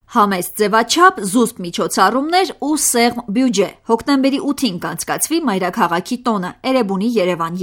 Համեստ ձևաչափ, զուսպ միջոցառումներ ու սեղմ բյուջե։ Հոկտեմբերի 8-ին կանցկացվի Մայրաքաղաքի տոնը, Էրեբունի Երևան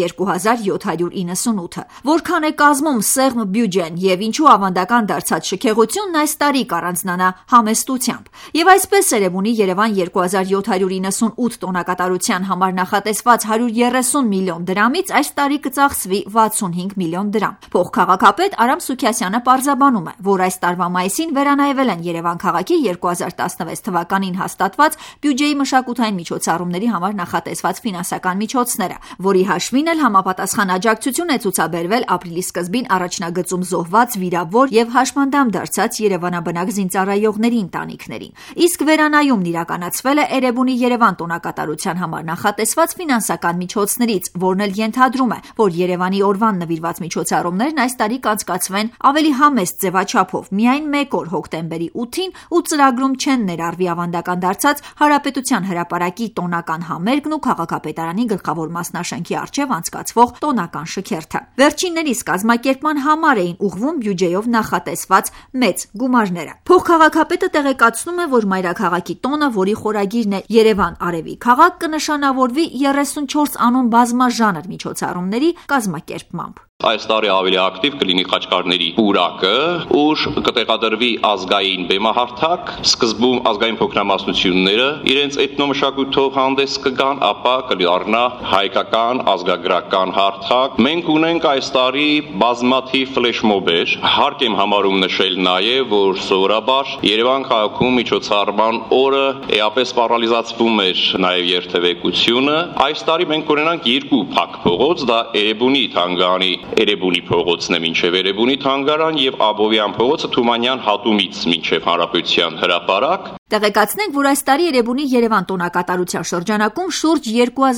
2798-ը։ Որքան է կազմում սեղմ բյուջեն եւ ինչու ավանդական դարձած շքեղությունն այս տարի կառանձնանա համեստությամբ։ Եվ այսպես Էրեբունի Երևան 2798 տոնակատարության համար նախատեսված 130 միլիոն դրամից այս տարի կծախսվի 65 միլիոն դրամ։ Փոխքաղաքապետ Արամ Սուքիասյանը պարզաբանում է, որ այս տարվա մայիսին վերանայվել են Երևան քաղաքի 2016 թվականին հաստատված բյուջեի մշակութային միջոցառումների համար նախատեսված ֆինանսական միջոցները, որի հաշվին էլ համապատասխան աջակցություն է ցուցաբերվել ապրիլի սկզբին առաջնագծում զոհված, վիրավոր եւ հաշմանդամ դարձած երևանաբնակ զինծառայողների ընտանիքներին։ Իսկ վերանայումն իրականացվել է Էրեբունի Երևան տոնակատարության համար նախատեսված ֆինանսական միջոցներից, որն էլ ենթադրում է, որ Երևանի օրվան նվիրված միջոցառումներն այս տարի կանցկացվեն ավելի համեստ ձևաչափով, միայն մեկ օր հոկտեմբերի 8-ին ու ծրագրում չեն ներառվի ավանդական դարձած Հանրապետության հրապարակի տոնական համերգն ու քաղաքապետարանի գլխավոր մասնաշենքի առջև անցկացվող տոնական շքերթը։ Վերջիններիս կազմակերպման համար էին ուղղվում բյուջեով նախատեսված մեծ գումարները։ Փոխքաղաքապետը տեղեկացնում է, որ Մայրաքաղաքի տոնը, որի խորագիրն է Երևան արևի քաղաք, կնշանավորվի 34 անուն բազմաժանր միջոցառումների կազմակերպմամբ։ Այս տարի ավելի ակտիվ կլինի խաչքարների պուրակը, ուր կտեղադրվի ազգային բեմահարթակ, սկզբում ազգային փոքրամասնությունները իրենց էթնոմշակույթով հանդես կգան, ապա կդառնա հայկական ազգագրական հարթակ։ Մենք ունենք այս տարի բազմաթիվ ֆլեշմոբեր, հարկ եմ համարում նշել նաև, որ սովորաբար Երևան քաղաքում միջոցառման օրը էապես պարալիզացվում էր նաև երթևեկությունը։ Այս տարի մենք կունենանք երկու փակ փողոց, դա Էրեբունի թանգարանի Էրեբունի փողոցն է մինչև Էրեբունի թանգարան եւ Աբովյան փողոցը Թումանյան հատումից մինչև Հանրապետության հրապարակ։ Տեղեկացնենք, որ այս տարի Էրեբունի Երևան տոնակատարության շրջանակում շուրջ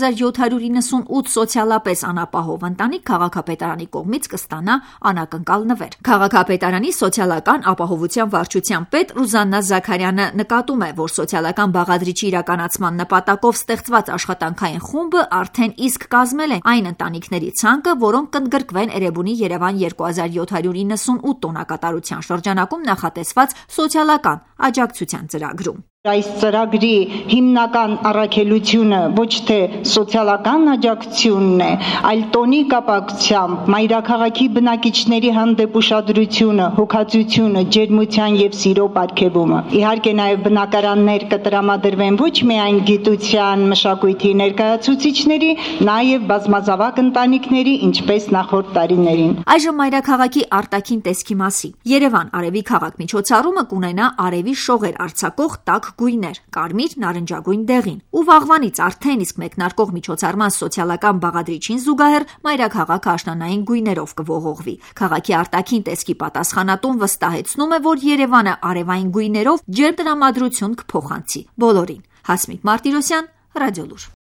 2798 սոցիալապես անապահով ընտանիք քաղաքապետարանի կողմից կստանա անակնկալ նվեր։ Քաղաքապետարանի սոցիալական ապահովության վարչության պետ Ռուզաննա Զաքարյանը նկատում է, որ սոցիալական բաղադրիչի իրականացման նպատակով ստեղծված աշխատանքային խումբը արդեն իսկ կազմել է այն ընտանիքների ցանկը, որոնք կընդգրկվեն Էրեբունի Երևան 2798 տոնակատարության շրջանակում նախատեսված սոցիալական աջակցության ծրագրում։ Այս ծրագրի հիմնական առաքելությունը ոչ թե սոցիալական աջակցությունն է, այլ տոնի կապակցությամբ Մայրաքաղաքի բնակիչների հանդեպ ուշադրությունը, հոգացությունը, ջերմության եւ սիրո պարգևումը։ Իհարկե նաև բնակարաններ կտրամադրվեն ոչ միայն գիտության, մշակույթի ներկայացուցիչների, նաև բազմազավակ ընտանիքների, ինչպես նախորդ տարիներին։ Այժմ Մայրաքաղաքի արտաքին տեսքի մասին։ Երևան արևի քաղաք միջոցառումը կունենա արևի շողեր արձակող տաք գույներ, կարմիր, նարնջագույն դեղին, ու վաղվանից արդեն իսկ մեկնարկող միջոցառման սոցիալական բաղադրիչին զուգահեռ Մայրաքաղաքը աշնանային գույներով կողողվի։ Քաղաքի արտաքին տեսքի պատասխանատուն վստահեցնում է, որ Երևանը արևային գույներով ջերմ տրամադրություն կփոխանցի բոլորին։ Հասմիկ Մարտիրոսյան, Ռադիոլուր։